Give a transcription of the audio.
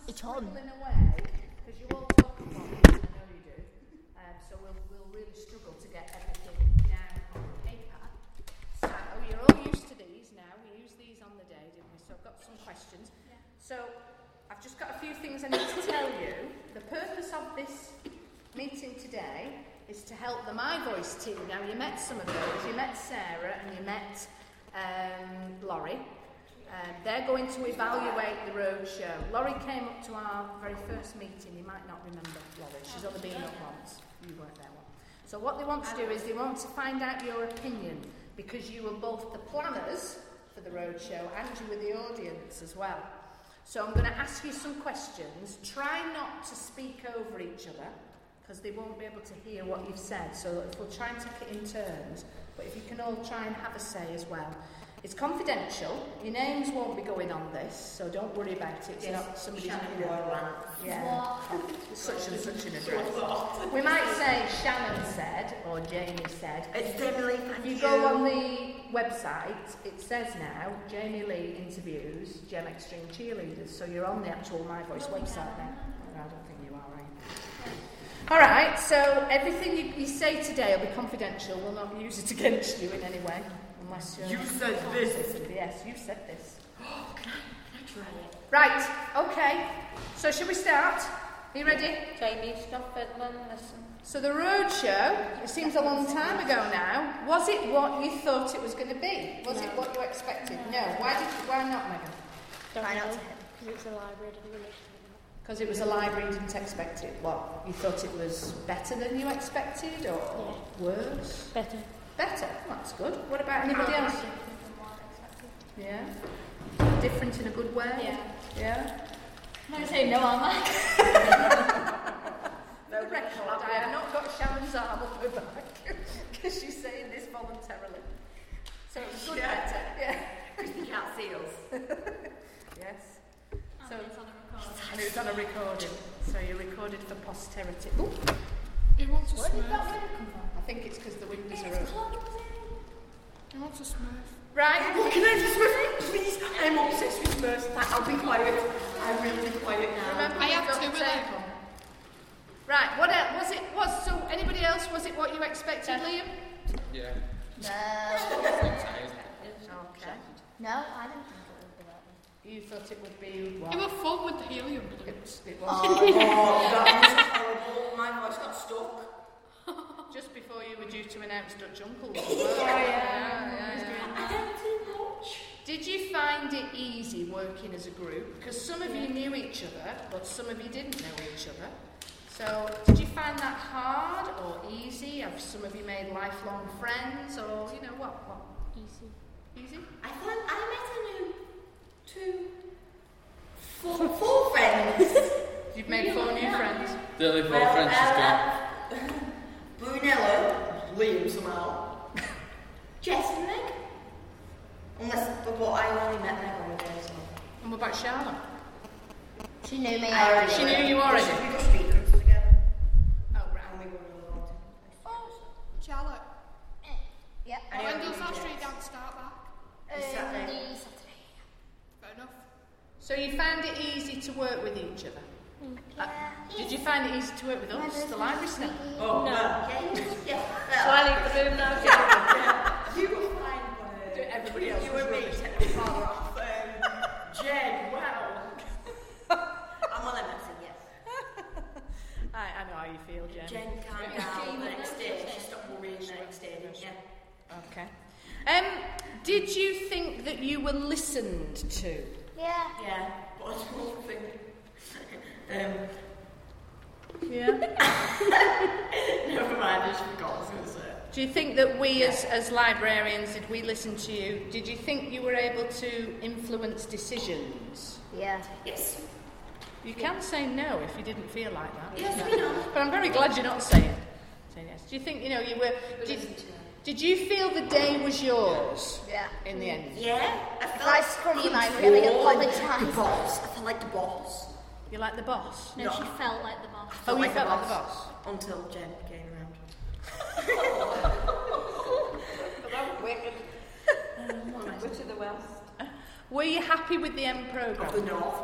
It's on. struggling away, because you all talk a lot, I know you do, so we'll really struggle to get everything down on paper. So you're all used to these now. We used these on the day, didn't we? So I've got some questions. Yeah. So I've just got a few things I need to tell you. The purpose of this meeting today is to help the My Voice team. Now, you met some of those. You met Sarah and you met Laurie. They're going to evaluate the roadshow. Laurie came up to our very first meeting. You might not remember Laurie. She's only been up once. You weren't there once. So what they want to do is they want to find out your opinion, because you were both the planners for the roadshow and you were the audience as well. So I'm going to ask you some questions. Try not to speak over each other, because they won't be able to hear what you've said. So we'll try and take it in turns, but if you can all try and have a say as well. It's confidential. Your names won't be going on this, so don't worry about it. It's not somebody's such and such an address. We might say Shannon said or Jamie said. It's Jamie Lee. If you go on the website, it says now Jamie Lee interviews Gem Extreme Cheerleaders. So you're on the actual My Voice website now. I don't think you are, right? All right. So everything you say today will be confidential. We'll not use it against you in any way. Unless you said this. Yes, you said this. Can I try it? Right, okay. So should we start? Are you ready? Jamie, stop fiddling, listen. So the roadshow, it seems a long time ago now. Was it what you thought it was going to be? Was it what you expected? No. Why not, Megan? Why not to him? Because it's a library, didn't really. Because it was a library, you didn't expect it. What? You thought it was better than you expected, or worse? Better. Better? Well, that's good. What about anybody else? Yeah? Different in a good way? Yeah. Yeah? I'm going to say no, am I? No record. I have not got Shannon's arm up her back, because she's saying this voluntarily. So it's good, better. Yeah. Because you can't see us. Yes. So it's on a recording. And it was on a recording. So you're recorded for posterity. Ooh. It wants a Where did that Smurf. word come from? I think it's because the windows are open. It wants a Smurf. Right. Oh, can I just Smurf, please? I'm obsessed with Smurfs. Like, I'll be quiet. I will be quiet now. Remember, I we've have got two the of tape them. on. Right. What else? So anybody else? Was it what you expected, Liam? Yeah. No. Okay. No, I didn't think it would be that way. You thought it would be what? It was fun with the helium balloons. It was. Oh, that was horrible. My voice got stuck. Just before you were due to announce Dutch Uncles as well. Yeah. I don't do much. Did you find it easy working as a group? Because some of you knew each other, but some of you didn't know each other. So, did you find that hard or easy? Have some of you made lifelong friends, or what? Easy. Easy? I thought I met four friends. You've made 4 new friends. The only 4 friends she's got. Brunello, Liam somehow, Jess and Meg. But I only met Meg on the day, so. And what about Charlotte? She knew me I already. She knew you already. We got speakers together. Oh, right. And we were on the Oh, Charlotte. Yep. When does that street dance start back? Saturday. Saturday. Fair enough. So you found it easy to work with each other? Did you find it easy to work with us, the library staff? Oh, No. Yeah. So I leave the room now, Jen. You were fine. Everybody else You was and me rubbish. set the father off. Jen, wow. I'm on MSing, yes. I know how you feel, Jen. Jen calmed down the next day. She stopped worrying the next day, didn't she? Okay. Did you think that you were listened to? Yeah. Yeah. But I don't think. Yeah. Never mind, I just forgot what I was going to say. Do you think that we as librarians, did we listen to you? Did you think you were able to influence decisions? Yeah. Yes. You can say no if you didn't feel like that. Yes, we know. But I'm very glad you're not saying yes. Do you think, you were... Did you feel the day was yours Yeah. in the end? Yeah. If I scream, I really The apologise. boss. I felt like the boss. You like the boss? No, she felt like the boss. Oh, you felt like the boss? Until Jen came around. Were you happy with the end programme? Of the North